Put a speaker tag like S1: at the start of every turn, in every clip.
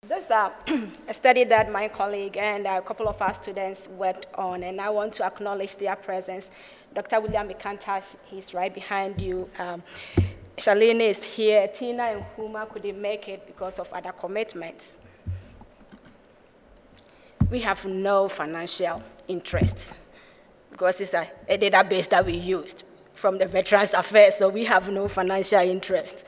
S1: This is a study that my colleague and a couple of our students worked on, and I want to acknowledge their presence. Dr. William Mekantas, he's right behind you. Charlene is here. Tina and Huma couldn't make it because of other commitments. We have no financial interest because it's a database that we used from the Veterans Affairs, so we have no financial interest.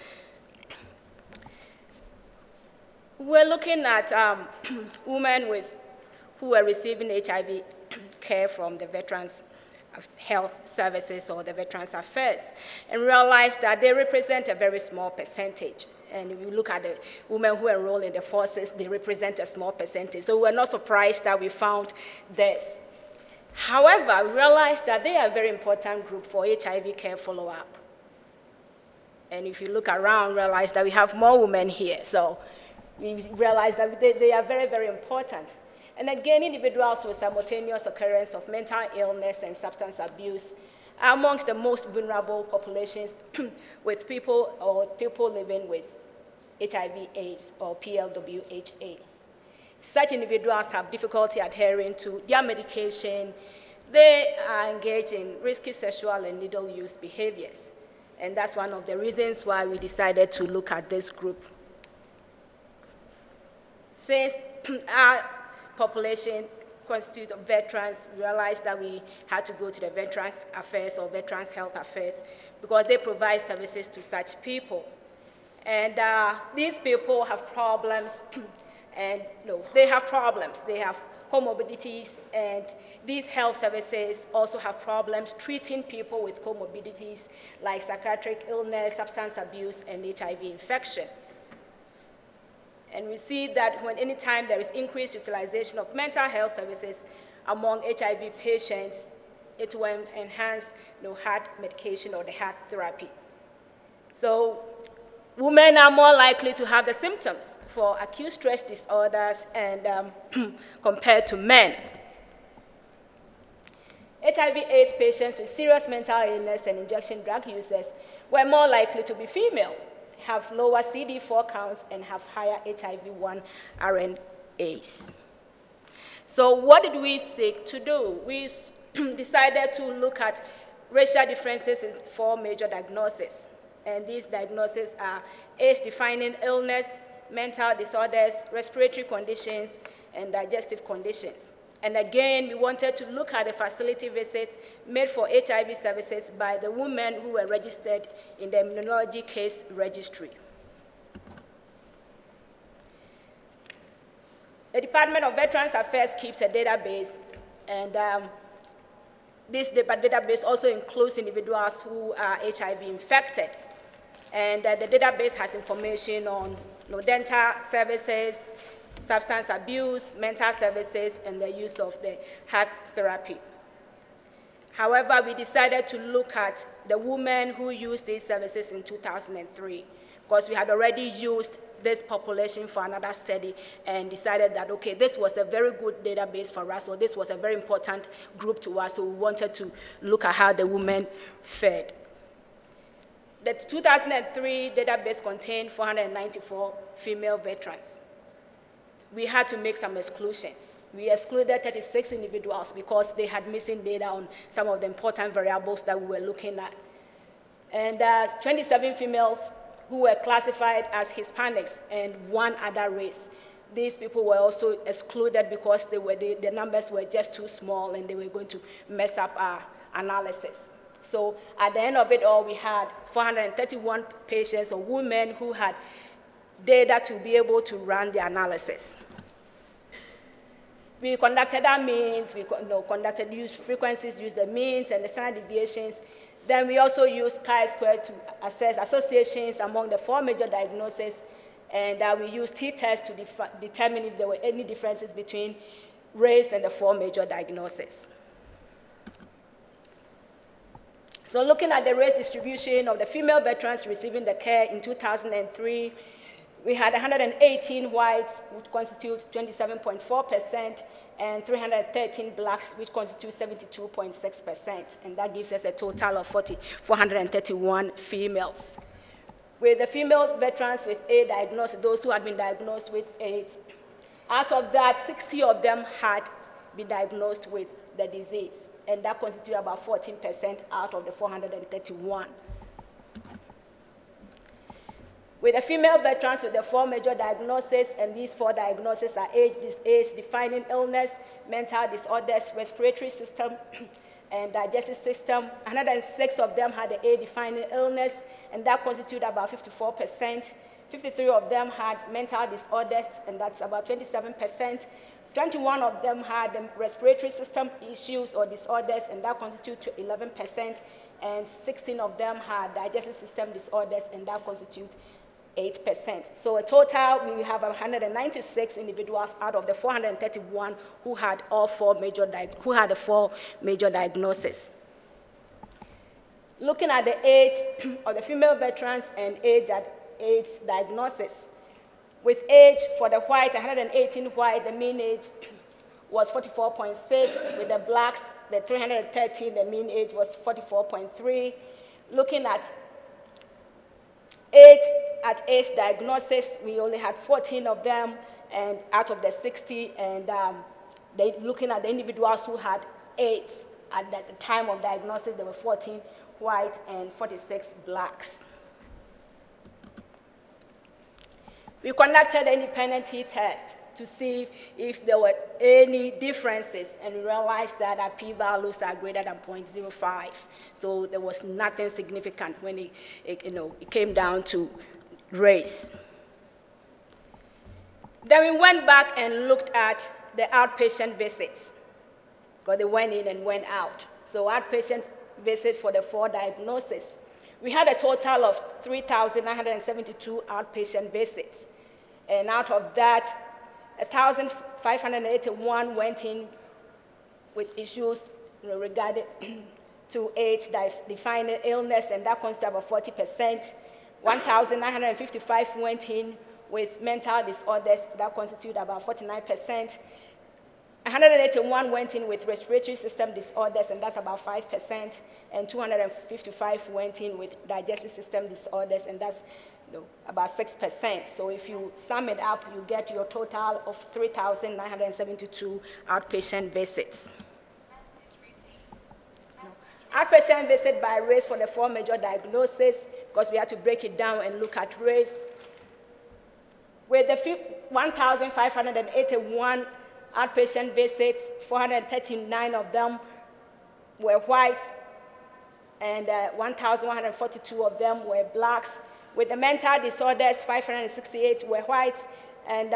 S1: We're looking at women who are receiving HIV care from the Veterans Health Services or the Veterans Affairs and realize that they represent a very small percentage. And if you look at the women who enroll in the forces, they represent a small percentage. So we're not surprised that we found this. However, we realized that they are a very important group for HIV care follow-up. And if you look around, realize that we have more women here. So we realize that they are very, very important. And again, individuals with simultaneous occurrence of mental illness and substance abuse are amongst the most vulnerable populations with people living with HIV/AIDS or PLWHA. Such individuals have difficulty adhering to their medication. They are engaged in risky sexual and needle use behaviors. And that's one of the reasons why we decided to look at this group. Since our population constitutes of veterans, we realized that we had to go to the Veterans Affairs or Veterans Health Affairs because they provide services to such people. And these people have problems, and no, they have problems. They have comorbidities, and these health services also have problems treating people with comorbidities like psychiatric illness, substance abuse, and HIV infection. And we see that when anytime there is increased utilization of mental health services among HIV patients, it will enhance heart medication or the heart therapy. So women are more likely to have the symptoms for acute stress disorders and compared to men. HIV/AIDS patients with serious mental illness and injection drug users were more likely to be female, have lower CD4 counts, and have higher HIV-1 RNAs. So what did we seek to do? We decided to look at racial differences in 4 major diagnoses. And these diagnoses are age-defining illness, mental disorders, respiratory conditions, and digestive conditions. And again, we wanted to look at the facility visits made for HIV services by the women who were registered in the immunology case registry. The Department of Veterans Affairs keeps a database, and this database also includes individuals who are HIV infected. And the database has information on dental services, substance abuse, mental services, and the use of the heart therapy. However, we decided to look at the women who used these services in 2003, because we had already used this population for another study and decided that, okay, this was a very good database for us, or this was a very important group to us, so we wanted to look at how the women fared. The 2003 database contained 494 female veterans. We had to make some exclusions. We excluded 36 individuals because they had missing data on some of the important variables that we were looking at. And 27 females who were classified as Hispanics and 1 other race. These people were also excluded because the numbers were just too small and they were going to mess up our analysis. So at the end of it all, we had 431 patients or women who had data to be able to run the analysis. We conducted our means, we conducted use frequencies, used the means and the standard deviations. Then we also used chi-square to assess associations among the 4 major diagnoses, and we used t-tests to determine if there were any differences between race and the 4 major diagnoses. So looking at the race distribution of the female veterans receiving the care in 2003, we had 118 whites, which constitutes 27.4%, and 313 blacks, which constitutes 72.6%. And that gives us a total of 431 females. With the female veterans with AIDS diagnosis, those who had been diagnosed with AIDS, out of that, 60 of them had been diagnosed with the disease, and that constituted about 14% out of the 431. With the female veterans with the 4 major diagnoses, and these 4 diagnoses are AIDS-defining illness, mental disorders, respiratory system, and digestive system. 106 of them had the AIDS-defining illness, and that constituted about 54%. 53 of them had mental disorders, and that's about 27%. 21 of them had respiratory system issues or disorders, and that constitutes 11%. And 16 of them had digestive system disorders, and that constitutes 8%. So a total, we have 196 individuals out of the 431 who had the 4 major diagnoses. Looking at the age of the female veterans and age at AIDS diagnosis. With age for the white, 118 white, the mean age was 44.6. With the blacks, the 313, the mean age was 44.3. Looking at age diagnosis, we only had 14 of them, and out of the 60, and looking at the individuals who had AIDS at the time of diagnosis, there were 14 white and 46 blacks. We conducted an independent t-test to see if there were any differences, and we realized that our p-values are greater than 0.05. So there was nothing significant when it came down to race. Then we went back and looked at the outpatient visits, because they went in and went out. So outpatient visits for the 4 diagnoses. We had a total of 3,972 outpatient visits. And out of that, 1,581 went in with issues regarding to AIDS-defining illness, and that constitutes about 40%. 1,955 went in with mental disorders, that constitutes about 49%. 181 went in with respiratory system disorders, and that's about 5%. And 255 went in with digestive system disorders, and that's about 6%. So if you sum it up, you get your total of 3,972 outpatient visits. Outpatient visit by race for the 4 major diagnoses, because we had to break it down and look at race. With the 1,581 outpatient visits, 439 of them were white, and 1,142 of them were blacks. With the mental disorders, 568 were whites, and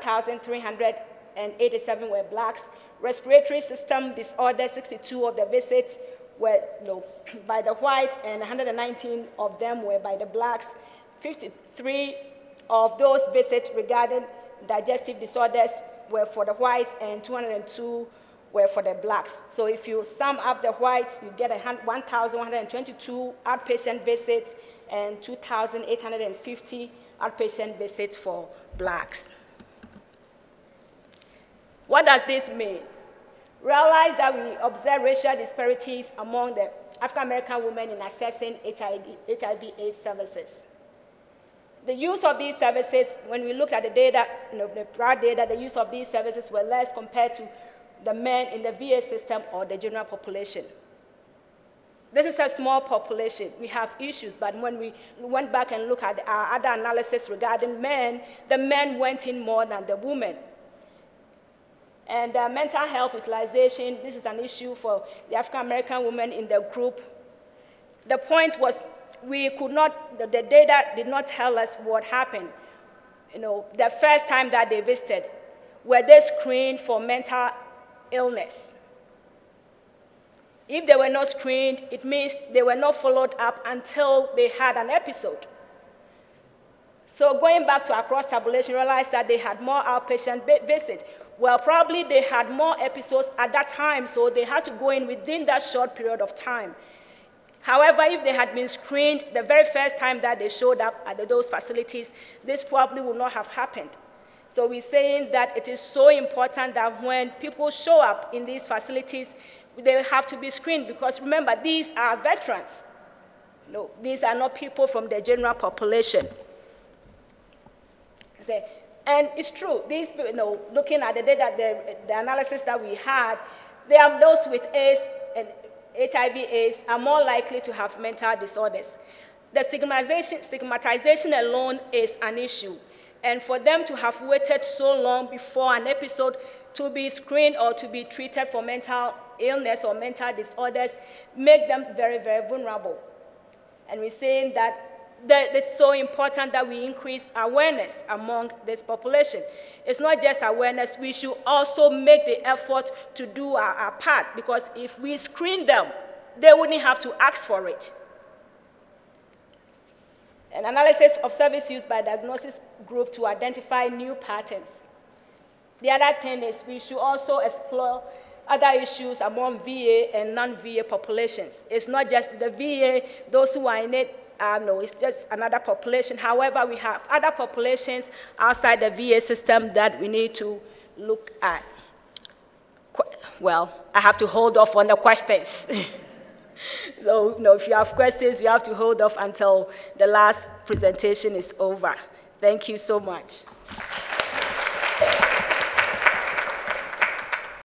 S1: 1,387 were blacks. Respiratory system disorders, 62 of the visits were by the whites, and 119 of them were by the blacks. 53 of those visits regarding digestive disorders were for the whites, and 202 were for the blacks. So if you sum up the whites, you get 1,122 outpatient visits and 2,850 outpatient visits for blacks. What does this mean? Realize that we observe racial disparities among the African American women in accessing HIV/AIDS services. The use of these services, when we looked at the data, the prior data, the use of these services were less compared to the men in the VA system or the general population. This is a small population. We have issues, but when we went back and looked at our other analysis regarding men, the men went in more than the women. And mental health utilization, this is an issue for the African American women in the group. The point was, we could not, the data did not tell us what happened. The first time that they visited, were they screened for mental illness? If they were not screened, it means they were not followed up until they had an episode. So going back to our cross-tabulation, realized that they had more outpatient visits. Well, probably they had more episodes at that time, so they had to go in within that short period of time. However, if they had been screened the very first time that they showed up at those facilities, this probably would not have happened. So we're saying that it is so important that when people show up in these facilities, they have to be screened, because remember, these are veterans. No, these are not people from the general population. And it's true, these people, looking at the data, the analysis that we had, they are those with AIDS and HIV/AIDS are more likely to have mental disorders. The stigmatization alone is an issue. And for them to have waited so long before an episode to be screened or to be treated for mental illness or mental disorders make them very, very vulnerable. And we're saying that it's so important that we increase awareness among this population. It's not just awareness, we should also make the effort to do our part, because if we screen them, they wouldn't have to ask for it. An analysis of service used by diagnosis group to identify new patterns. The other thing is we should also explore other issues among VA and non-VA populations. It's not just the VA, those who are in it, no, it's just another population. However, we have other populations outside the VA system that we need to look at. Well, I have to hold off on the questions. So, if you have questions, you have to hold off until the last presentation is over. Thank you so much.